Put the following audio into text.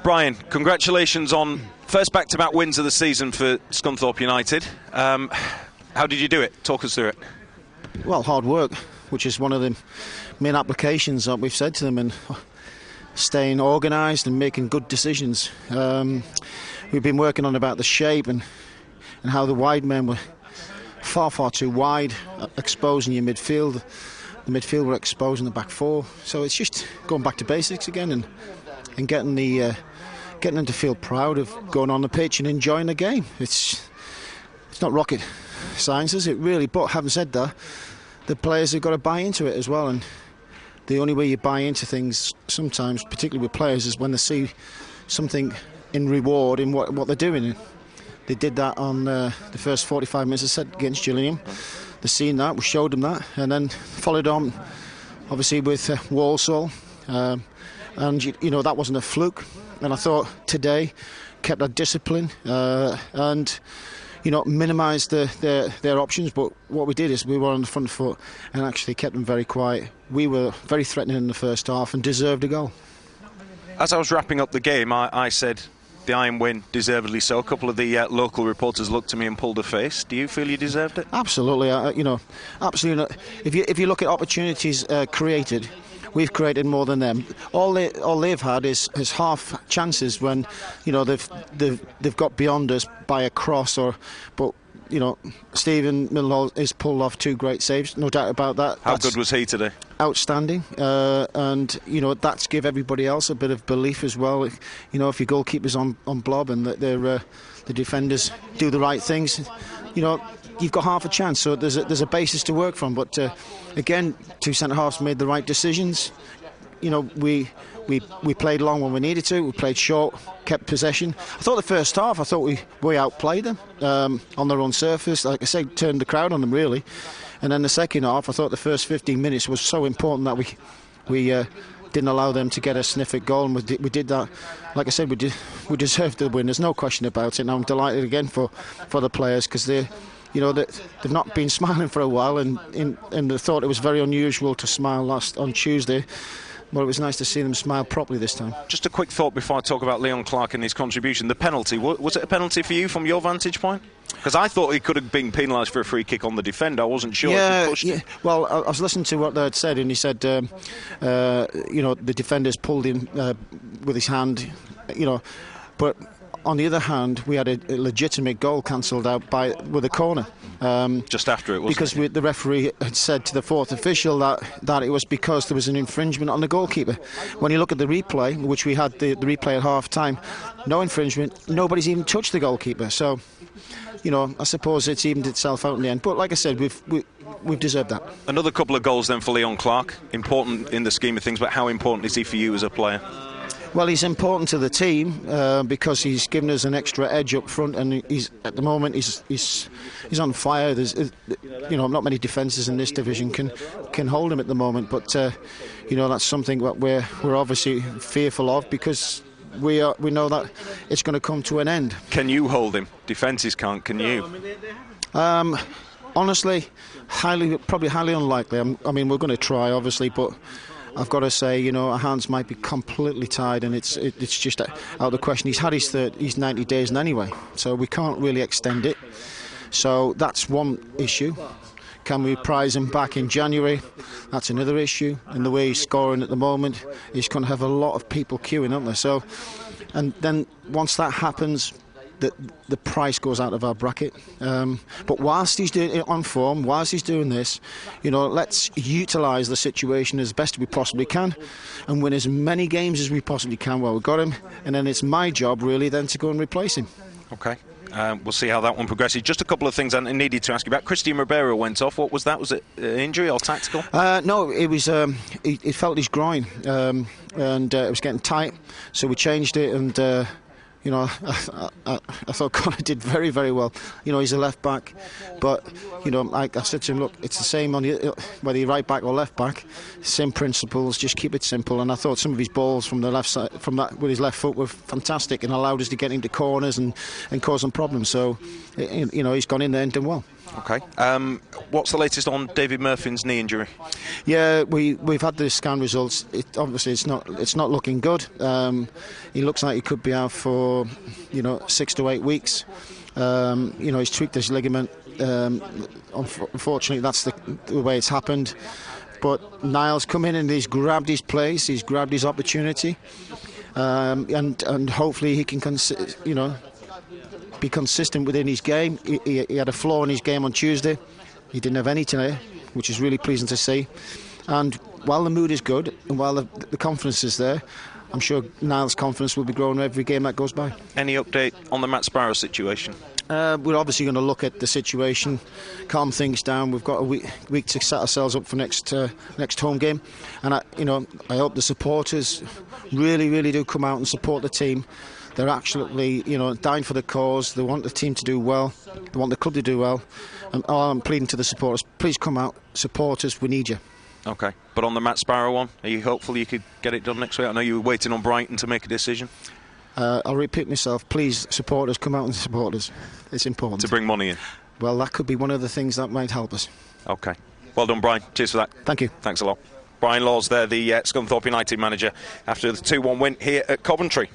Brian, congratulations on first back-to-back wins of the season for Scunthorpe United. How did you do it? Talk us through it. Well, hard work, which is one of the main applications that we've said to them, and staying organised and making good decisions. We've been working on about the shape and how the wide men were far too wide, exposing your midfield. The midfield were exposing the back four. So it's just going back to basics again and getting them to feel proud of going on the pitch and enjoying the game. It's not rocket science, is it, really? But having said that, the players have got to buy into it as well. And the only way you buy into things sometimes, particularly with players, is when they see something in reward in what they're doing. And they did that on the first 45 minutes, I said, against Gillingham. They've seen that, we showed them that, and then followed on, obviously, with Walsall. And that wasn't a fluke. And I thought today kept that discipline and minimised their options. But what we did is we were on the front foot and actually kept them very quiet. We were very threatening in the first half and deserved a goal. As I was wrapping up the game, I said the Iron win, deservedly so. A couple of the local reporters looked at me and pulled a face. Do you feel you deserved it? Absolutely. Absolutely. If you look at opportunities created, we've created more than them. All they've had is half chances when they've got beyond us by a cross but Stephen Milhall has pulled off two great saves, no doubt about that. How good was he today? Outstanding, and that's give everybody else a bit of belief as well. If your goalkeeper's on blob and the defenders do the right things, you've got half a chance. So there's a basis to work from. But again, two centre halves made the right decisions. We played long when we needed to. We played short, kept possession. I thought the first half, we outplayed them on their own surface. Like I say, turned the crowd on them really. And then the second half, I thought the first 15 minutes was so important that we didn't allow them to get a sniff at goal, and we did that. Like I said, we deserved the win. There's no question about it. And I'm delighted again for the players, because they've not been smiling for a while, and they thought it was very unusual to smile on Tuesday. Well, it was nice to see them smile properly this time. Just a quick thought before I talk about Leon Clarke and his contribution. The penalty, was it a penalty for you from your vantage point? Because I thought he could have been penalised for a free kick on the defender. I wasn't sure if he pushed him. Well, I was listening to what they had said, and he said, the defender's pulled him with his hand, but on the other hand, we had a legitimate goal cancelled out with a corner. Just after it, wasn't because it? The referee had said to the fourth official that it was because there was an infringement on the goalkeeper. When you look at the replay, which we had the replay at half time, no infringement, nobody's even touched the goalkeeper. So, I suppose it's evened itself out in the end. But like I said, we've deserved that. Another couple of goals then for Leon Clarke. Important in the scheme of things, but how important is he for you as a player? Well, he's important to the team because he's given us an extra edge up front, and at the moment he's on fire. There's not many defences in this division can hold him at the moment, but that's something that we're obviously fearful of, because we know that it's going to come to an end. Can you hold him? Defences can't. Can you? Honestly, probably highly unlikely. We're going to try, obviously, but I've got to say, our hands might be completely tied, and it's just out of the question. He's had his 90 days anyway, so we can't really extend it. So that's one issue. Can we prize him back in January? That's another issue. And the way he's scoring at the moment, he's going to have a lot of people queuing, aren't there? So, and then once that happens, the price goes out of our bracket. But whilst he's doing it on form, whilst he's doing this, let's utilise the situation as best we possibly can and win as many games as we possibly can while we've got him. And then it's my job really then to go and replace him. Okay. We'll see how that one progresses. Just a couple of things I needed to ask you about. Christian Ribeiro went off. What was that? Was it injury or tactical? No, it was. He felt his groin, and it was getting tight, so we changed it. And I thought Connor did very, very well. He's a left back, but I said to him, look, it's the same on whether you're right back or left back. Same principles, just keep it simple. And I thought some of his balls from the left side, with his left foot, were fantastic and allowed us to get into corners and cause some problems. So, he's gone in there and done well. Okay. What's the latest on David Murphy's knee injury? Yeah, we've had the scan results. Obviously, it's not looking good. He looks like he could be out for 6 to 8 weeks. He's tweaked his ligament. Unfortunately, that's the way it's happened. But Niall's come in and he's grabbed his place. He's grabbed his opportunity, and hopefully he can be consistent within his game. He had a flaw in his game on Tuesday. He didn't have any today, which is really pleasing to see. And while the mood is good and while the confidence is there, I'm sure Niall's confidence will be growing every game that goes by. Any update on the Matt Sparrow situation? We're obviously going to look at the situation, calm things down. We've got a week to set ourselves up for next home game, and I hope the supporters really, really do come out and support the team. They're actually, dying for the cause. They want the team to do well. They want the club to do well. And I'm pleading to the supporters, please come out, supporters. We need you. Okay, but on the Matt Sparrow one, are you hopeful you could get it done next week? I know you were waiting on Brighton to make a decision. I'll repeat myself. Please, supporters, come out and support us. It's important. To bring money in? Well, that could be one of the things that might help us. Okay. Well done, Brian. Cheers for that. Thank you. Thanks a lot. Brian Laws there, the Scunthorpe United manager, after the 2-1 win here at Coventry.